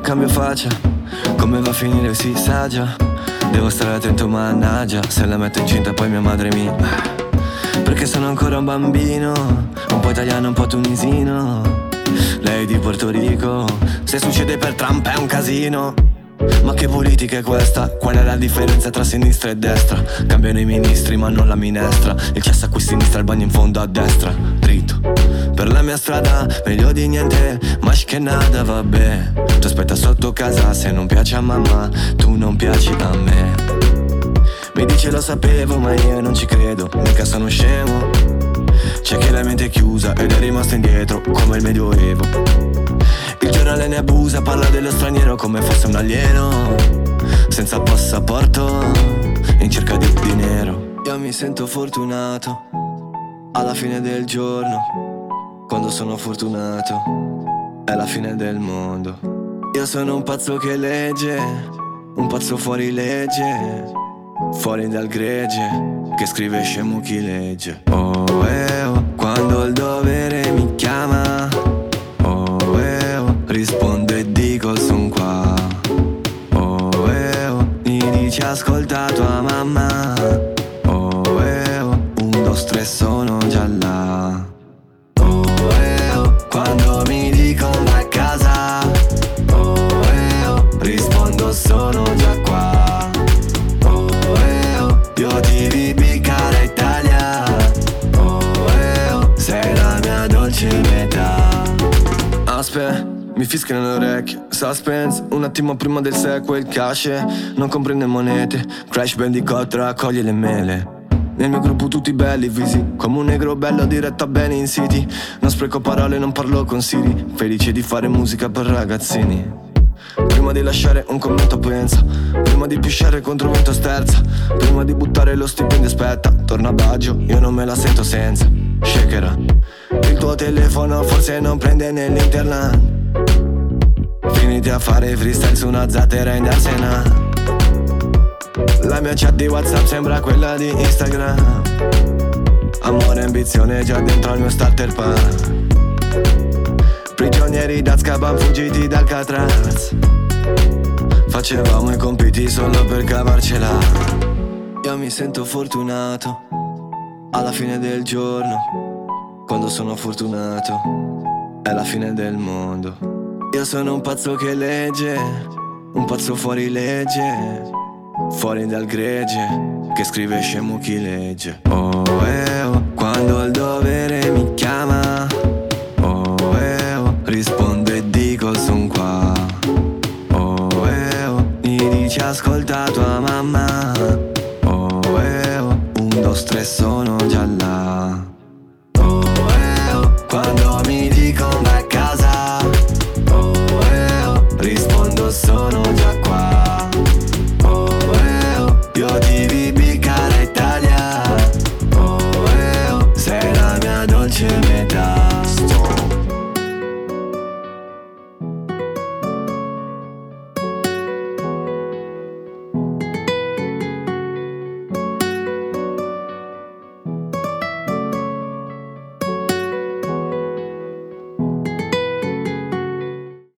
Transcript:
cambio faccia, come va a finire si sa già. Devo stare attento mannaggia, se la metto incinta poi mia madre mi... Perché sono ancora un bambino, un po' italiano, un po' tunisino. Lei di Porto Rico, se succede per Trump è un casino. Ma che politica è questa? Qual è la differenza tra sinistra e destra? Cambiano i ministri ma non la minestra. Il cesso qui a sinistra, il bagno in fondo a destra. Dritto per la mia strada, meglio di niente, ma che nada, vabbè. Tu aspetta sotto casa, se non piace a mamma, tu non piaci a me. Mi dice lo sapevo ma io non ci credo, mica sono scemo. C'è chi la mente è chiusa ed è rimasto indietro come il medioevo. Il giornale ne abusa, parla dello straniero come fosse un alieno, senza passaporto, in cerca di dinero. Io mi sento fortunato, alla fine del giorno, quando sono fortunato, è la fine del mondo. Io sono un pazzo che legge, un pazzo fuori legge, fuori dal gregge, che scrive scemo chi legge. Oh, quando il dovere mi chiama, rispondo e dico son qua. Mi dice ascolta tua mamma. 1, 2, 3 sono già là. Quando mi dicono vai a casa, rispondo sono già qua. Io ti vi piccare Italia. Sei la mia dolce metà. Aspetta, mi fischiano le orecchie, suspense, un attimo prima del sequel, cash, non comprende monete, Crash Bandicoot raccoglie le mele. Nel mio gruppo tutti belli, visi, come un negro bello diretto a Benin City. Non spreco parole, non parlo con Siri, felice di fare musica per ragazzini. Prima di lasciare un commento pensa, prima di pisciare contro vento sterza, prima di buttare lo stipendio aspetta, torna a Baggio, io non me la sento senza. Shakera, il tuo telefono forse non prende nell'internet. Finiti a fare freestyle su una zattera in Arsena. La mia chat di WhatsApp sembra quella di Instagram. Amore e ambizione già dentro al mio starter pack. Prigionieri d'Azkaban fuggiti dal Alcatraz. Facevamo i compiti solo per cavarcela. Io mi sento fortunato, alla fine del giorno, quando sono fortunato, è la fine del mondo. Io sono un pazzo che legge, un pazzo fuori legge, fuori dal gregge, che scrive scemo chi legge. Quando il dovere mi chiama, rispondo e dico son qua. Mi dice ascolta tua mamma. 1, 2, 3 sono già là. Quando